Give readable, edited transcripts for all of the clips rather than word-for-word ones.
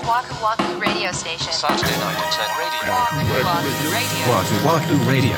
Waku Waku Radio Station. Saturday night at 10 radio. Waku Waku Radio.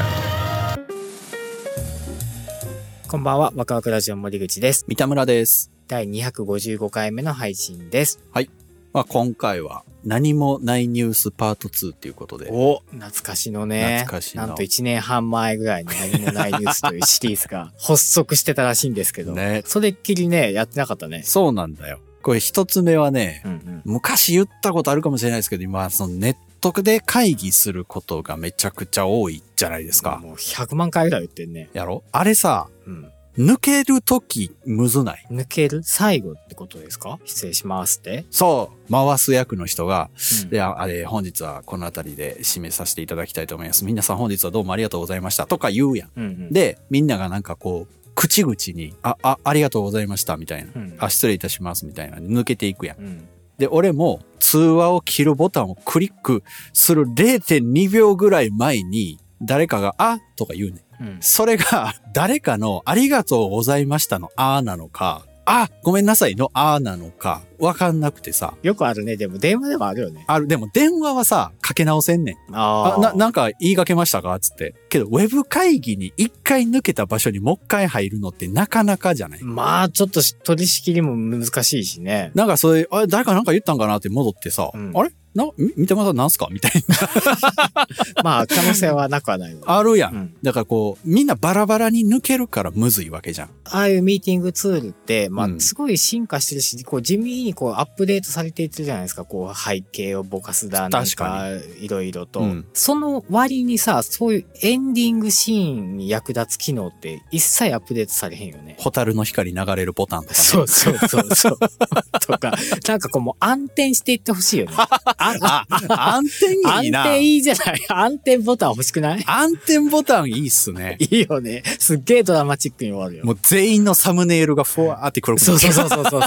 こんばんは、ワクワクラジオ森口です。 三田村です。 第255回目の配信です。 はい。今回は何もないニュースパート2っていうことで。 お、懐かしのね。 懐かしの。 なんと1年半前ぐらいに何もないニュースというシリーズが発足してたらしいんですけど。ね。それっきりね、やってなかったね。 そうなんだよ。これ一つ目はね、昔言ったことあるかもしれないですけど、今そのネットで会議することがめちゃくちゃ多いじゃないですか。 もう100万回ぐらい言ってんね。 やろ？あれさ、抜けるときむずない？ 抜ける？最後ってことですか？失礼しますって。 そう。回す役の人が、本日はこのあたりで締めさせていただきたいと思います。皆さん本日はどうもありがとうございましたとか言うやん。で、みんながなんかこう、口々に、ありがとうございましたみたいな。失礼いたしますみたいな。抜けていくやん。で、俺も通話を切るボタンをクリックする 0.2 秒ぐらい前に、誰かが、とか言うね。それが、誰かのありがとうございましたのなのか、ごめんなさいのなのか、わかんなくてさ。 よくあるね。でも電話でもあるよね。 でも電話はさ、かけ直せんねん。なんか言いかけましたかつって。けど、ウェブ会議に一回抜けた場所にもう一回入るのってなかなかじゃない？まあ、ちょっと取り仕切りも難しいしね。 なんかそれ、誰かなんか言ったんかなって戻ってさ、あれ三田村さんなんすかみたいな。 まあ、可能性はなくはないわ。 あるやん。だからこう、みんなバラバラに抜けるからむずいわけじゃん。 ああいうミーティングツールって、すごい進化してるし、こう、地味にこう、アップデートされていってるじゃないですか。こう、背景をぼかすだなんか、いろいろと。その割にさ、そういうエンディングシーンに役立つ機能って一切アップデートされへんよね。 ホタルの光流れるボタンとかね。 そう。とか、なんかこうもう暗転していってほしいよね。 暗転いいな。 暗転いいじゃない？暗転ボタン欲しくない？ 暗転ボタンいいっすね。 いいよね。すっげえドラマチックに終わるよ。 もう全員のサムネイルがふわーって黒くなる。 そう。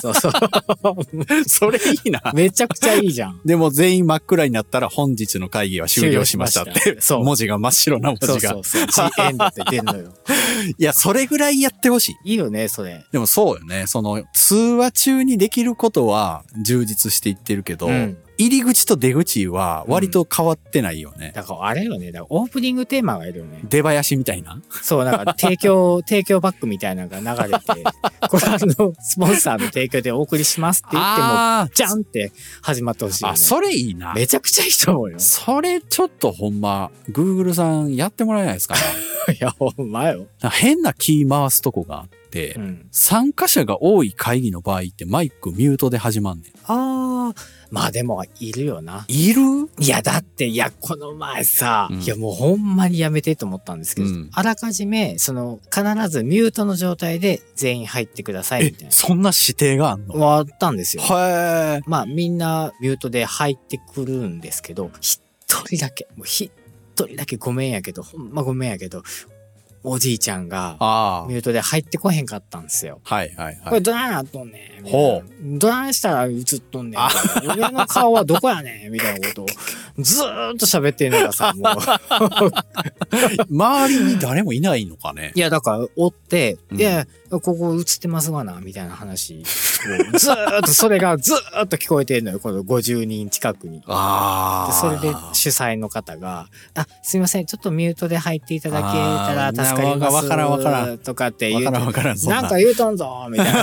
それいいな。 めちゃくちゃいいじゃん。 でも全員真っ暗になったら本日の会議は終了しましたって。そう。文字が真っ白な文字が。 そう。G エンドって出んのよ。 いや、それぐらいやってほしい。 いいよね、それ。 でもそうよね。その通話中にできることは充実していってるけど、入り口と出口は割と変わってないよね。 だからあれよね。だからオープニングテーマがいるよね。 出囃子みたいな。 そう、なんか提供バックみたいなのが流れて、これスポンサーの提供でお送りしますって言っても、じゃんって始まってほしいよね。 それいいな。 めちゃくちゃいいと思うよ。 それちょっとほんま、Google さんやってもらえないですかね。 いや、ほんまよ。 変なキー回すとこがあって、参加者が多い会議の場合ってマイクミュートで始まんねん。 まあでも、いるよな。 いる？ いや、だって、この前さ、いやもうほんまにやめてと思ったんですけど、あらかじめ、必ずミュートの状態で全員入ってくださいみたいな。 そんな指定があんの？ あったんですよ。 へー。 まあみんなミュートで入ってくるんですけど、一人だけごめんやけど、ほんまごめんやけど、おじいちゃんがミュートで入ってこへんかったんですよ。 はい。 これどないなっとんねんみたいな。どないしたら映っとんねん俺の顔はどこやねんみたいなことをずーっと喋ってんのがさ、もう。 周りに誰もいないのかね。 いや、だから、追って、いや、ここ映ってますがな、みたいな話を、ずーっと、それがずーっと聞こえてんのよ、この50人近くに。でそれで主催の方が、すいません、ちょっとミュートで入っていただけたら助かります。 わからん。 とかって言うて。 わからん。 なんか言うとんぞみたいな。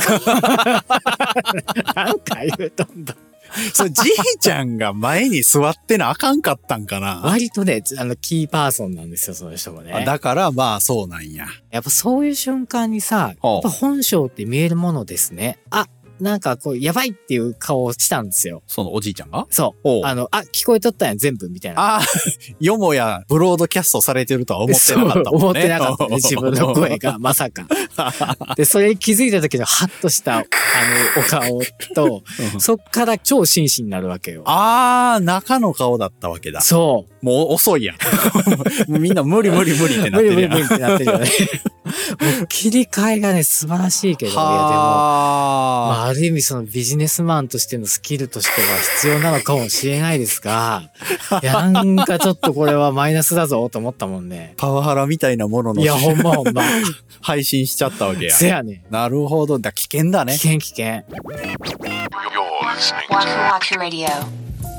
なんか言うとんぞ。 じいちゃんが前に座ってなあかんかったんかな。 割とね、キーパーソンなんですよ、その人もね。 だからまあそうなんや。 やっぱそういう瞬間にさ、やっぱ本性って見えるものですね。なんかこう、やばいっていう顔をしたんですよ。 そのおじいちゃんが？ そう。聞こえとったんや、全部、みたいな。 よもや、ブロードキャストされてるとは思ってなかったもんね。 思ってなかったね、自分の声が、まさか。で、それに気づいた時のハッとした、お顔と、そっから超真摯になるわけよ。 中の顔だったわけだ。 そう。 もう遅いやん。もうみんな無理ってなってるやん。 無理ってなってるよね。もう切り替えがね、素晴らしいけど、いやでも、ある意味そのビジネスマンとしてのスキルとしては必要なのかもしれないですが、いや、なんかちょっとこれはマイナスだぞと思ったもんね。 パワハラみたいなものの。 いや、ほんま。 配信しちゃったわけや。 せやね。 なるほど。危険だね。 危険。 You're listening to Waku Waku Radio.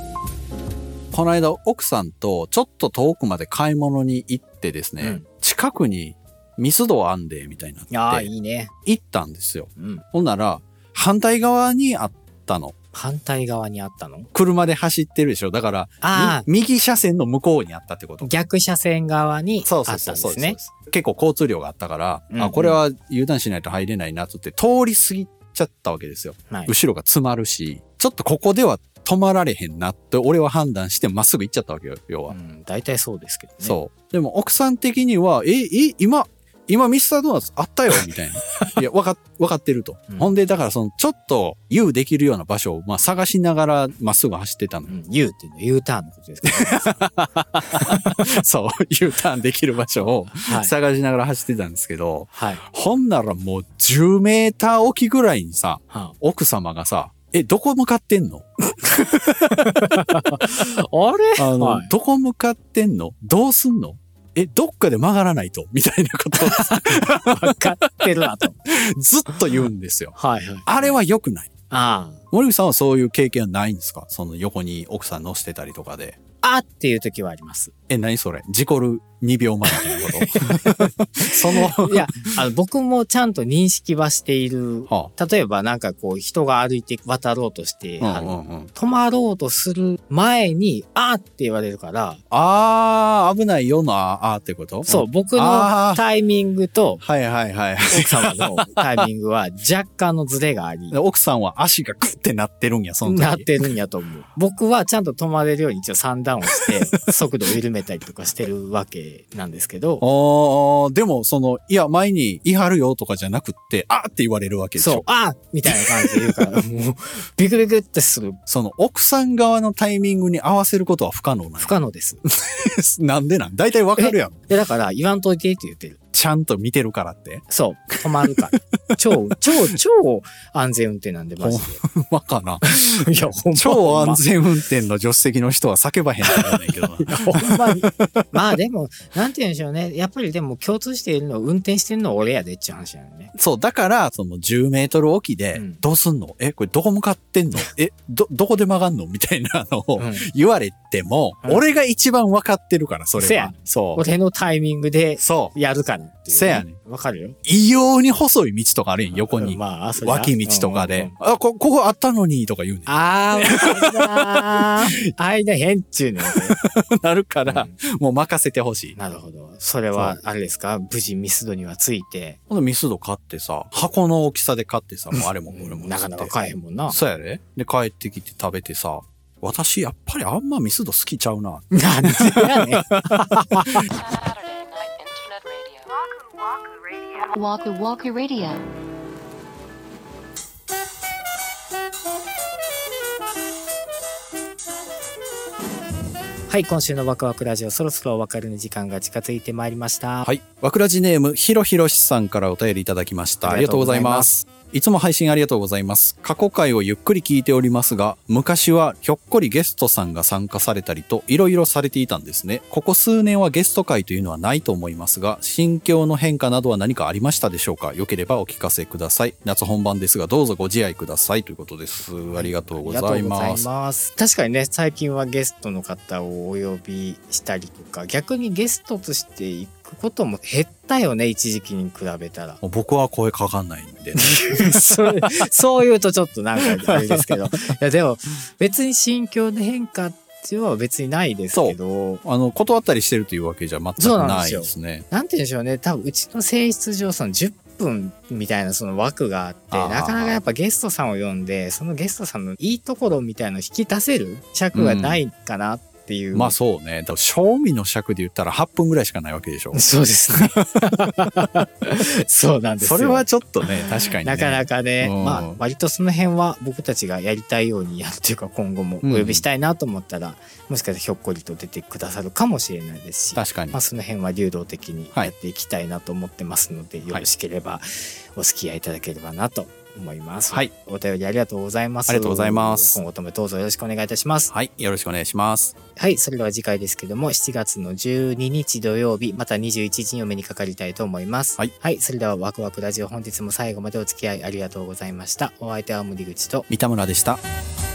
この間奥さんとちょっと遠くまで買い物に行ってですね、近くにミスドあんで、みたいになって。 いいね。 行ったんですよ。ほんなら、反対側にあったの。 反対側にあったの？ 車で走ってるでしょ。だから、右車線の向こうにあったってこと。 逆車線側にあったんですね。 結構交通量があったから、これは U ターンしないと入れないなとって通り過ぎちゃったわけですよ。後ろが詰まるし、ちょっとここでは止まられへんなって俺は判断してまっすぐ行っちゃったわけよ、要は。 大体そうですけどね。 そう。でも奥さん的には、今ミスタードーナツあったよ、みたいな。いや、わかってると。ほんで、だからちょっと U できるような場所を、探しながらまっすぐ走ってたの。 U っていうのは U ターンのことですか？ そう、U ターンできる場所を探しながら走ってたんですけど、ほんならもう10メーターおきぐらいにさ、奥様がさ、どこ向かってんの？ あれ？ どこ向かってんの？どうすんの？どっかで曲がらないとみたいなことを分かってるなと。 ずっと言うんですよ。あれは良くない。森口さんはそういう経験はないんですか？その横に奥さん乗せてたりとかで。 っていう時はあります。 何それ？事故る2秒前みたいなこと？ いや、僕もちゃんと認識はしている。例えばなんかこう人が歩いて渡ろうとして、止まろうとする前に、って言われるから。 危ないよのってこと？ そう、僕のタイミングと、 奥様のタイミングは若干のズレがあり。 奥さんは足がクッてなってるんや、その時。 なってるんやと思う。僕はちゃんと止まれるように一応3段をして、速度を緩めたりとかしてるわけなんですけど。 でもいや、前に言い張るよとかじゃなくって、って言われるわけでしょ。 そう、みたいな感じで言うから、もう、ビクビクってする。 奥さん側のタイミングに合わせることは不可能なの？ 不可能です。 なんで大体わかるやん。 だから、言わんといてって言ってる。 ちゃんと見てるからって？ そう。止まるから。超安全運転なんで、マジで。 ほんまかな。 いや、ほんま。 超安全運転の助手席の人は叫ばへんと思うねんけどな。 ほんまに。でも、なんて言うんでしょうね。やっぱりでも共通しているのは運転してるのは俺やでっていう話なのね。 そう、だから、10メートルおきで、どうすんの？これどこ向かってんの？どこで曲がんの？みたいなのを言われても、俺が一番分かってるから、それは。 そう。俺のタイミングでやるから。 せやねん。 わかるよ。 異様に細い道とかあるやん、横に。脇道とかで。ここあったのに、とか言うねん。 わかるな間変っちゅうねん。 なるから、もう任せてほしい。 なるほど。それは、あれですか？無事ミスドにはついて。 ミスド買ってさ、箱の大きさで買ってさ、もうあれもこれも。 なかなか買えへんもんな。 そうやで。で、帰ってきて食べてさ、私やっぱりあんまミスド好きちゃうな。 なんでやねん。 Waku Waku Radio. はい、今週のワクワクラジオ、そろそろお別れの時間が近づいてまいりました。 はい、ワクラジネームひろひろしさんからお便りいただきました。ありがとうございます。いつも配信ありがとうございます。過去回をゆっくり聞いておりますが、昔はひょっこりゲストさんが参加されたりといろいろされていたんですね。ここ数年はゲスト回というのはないと思いますが、心境の変化などは何かありましたでしょうか？よければお聞かせください。夏本番ですがどうぞご自愛くださいということです。ありがとうございます。 確かにね、最近はゲストの方をお呼びしたりとか、逆にゲストとして行くことも減ったよね、一時期に比べたら。 僕は声かかんないんで、ね、 そう言うとちょっとなんかあれですけど、いやでも別に心境の変化っていうのは別にないですけど、 断ったりしてるというわけじゃ全くないですね。 なんて言うんでしょうね、多分うちの性質上10分みたいなその枠があって、なかなかやっぱゲストさんを呼んで、そのゲストさんのいいところみたいなのを引き出せる尺がないかなっていう。 まあそうね。だから賞味の尺で言ったら8分ぐらいしかないわけでしょ。 そうですね。そうなんですよ。 それはちょっとね、確かにね。 なかなかね、まあ割とその辺は僕たちがやりたいようにやるというか、今後もお呼びしたいなと思ったら、もしかしたらひょっこりと出てくださるかもしれないですし、 確かに。 まあその辺は流動的にやっていきたいなと思ってますので、よろしければお付き合いいただければなと思います。はい。お便りありがとうございます。 ありがとうございます。 今後ともどうぞよろしくお願いいたします。 はい。よろしくお願いします。 はい。それでは次回ですけども、7月の12日土曜日、また21日にお目にかかりたいと思います。はい。はい。それではワクワクラジオ、本日も最後までお付き合いありがとうございました。お相手は森口と三田村でした。